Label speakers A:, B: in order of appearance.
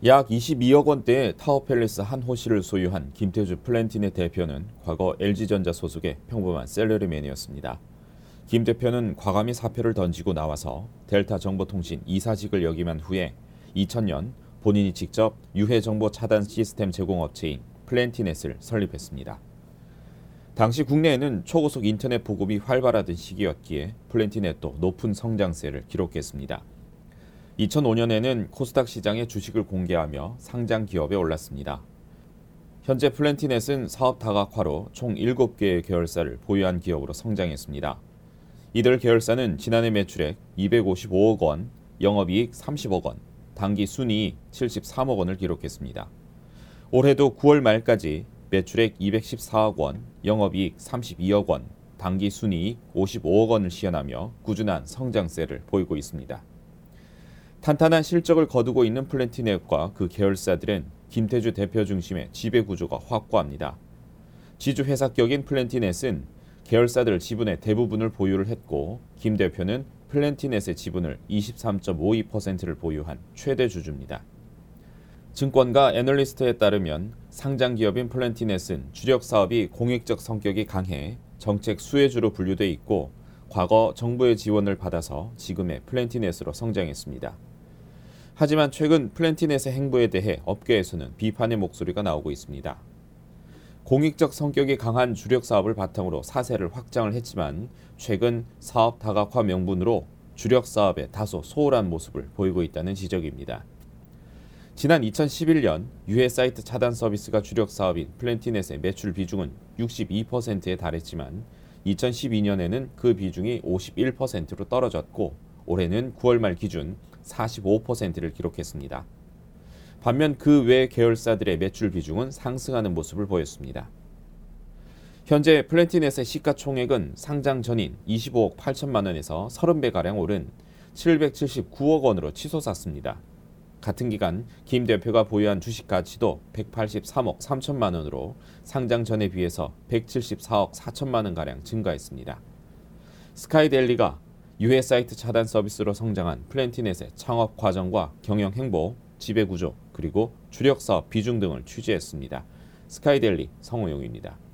A: 약 22억 원대의 타워팰리스 한 호실을 소유한 김태주 플랜티넷 대표는 과거 LG전자 소속의 평범한 셀러리맨이었습니다. 김 대표는 과감히 사표를 던지고 나와서 델타 정보통신 이사직을 역임한 후에 2000년 본인이 직접 유해 정보 차단 시스템 제공업체인 플랜티넷을 설립했습니다. 당시 국내에는 초고속 인터넷 보급이 활발하던 시기였기에 플랜티넷도 높은 성장세를 기록했습니다. 2005년에는 코스닥 시장에 주식을 공개하며 상장 기업에 올랐습니다. 현재 플랜티넷은 사업 다각화로 총 7개의 계열사를 보유한 기업으로 성장했습니다. 이들 계열사는 지난해 매출액 255억 원, 영업이익 30억 원, 당기 순이익 73억 원을 기록했습니다. 올해도 9월 말까지 매출액 214억 원, 영업이익 32억 원, 당기 순이익 55억 원을 시현하며 꾸준한 성장세를 보이고 있습니다. 탄탄한 실적을 거두고 있는 플랜티넷과 그 계열사들은 김태주 대표 중심의 지배구조가 확고합니다. 지주회사격인 플랜티넷은 계열사들 지분의 대부분을 보유를 했고 김 대표는 플랜티넷의 지분을 23.52%를 보유한 최대 주주입니다. 증권가 애널리스트에 따르면 상장 기업인 플랜티넷은 주력 사업이 공익적 성격이 강해 정책 수혜주로 분류돼 있고 과거 정부의 지원을 받아서 지금의 플랜티넷으로 성장했습니다. 하지만 최근 플랜티넷의 행보에 대해 업계에서는 비판의 목소리가 나오고 있습니다. 공익적 성격이 강한 주력 사업을 바탕으로 사세를 확장을 했지만 최근 사업 다각화 명분으로 주력 사업에 다소 소홀한 모습을 보이고 있다는 지적입니다. 지난 2011년 유해 사이트 차단 서비스가 주력 사업인 플랜티넷의 매출 비중은 62%에 달했지만 2012년에는 그 비중이 51%로 떨어졌고 올해는 9월 말 기준 45%를 기록했습니다. 반면 그 외 계열사들의 매출 비중은 상승하는 모습을 보였습니다. 현재 플랜티넷의 시가총액은 상장 전인 25억 8천만 원에서 30배가량 오른 779억 원으로 치솟았습니다. 같은 기간 김 대표가 보유한 주식 가치도 183억 3천만 원으로 상장 전에 비해서 174억 4천만 원가량 증가했습니다. 스카이델리가 유해 사이트 차단 서비스로 성장한 플랜티넷의 창업 과정과 경영 행보, 지배구조, 그리고 주력 사업 비중 등을 취재했습니다. 스카이델리 성호용입니다.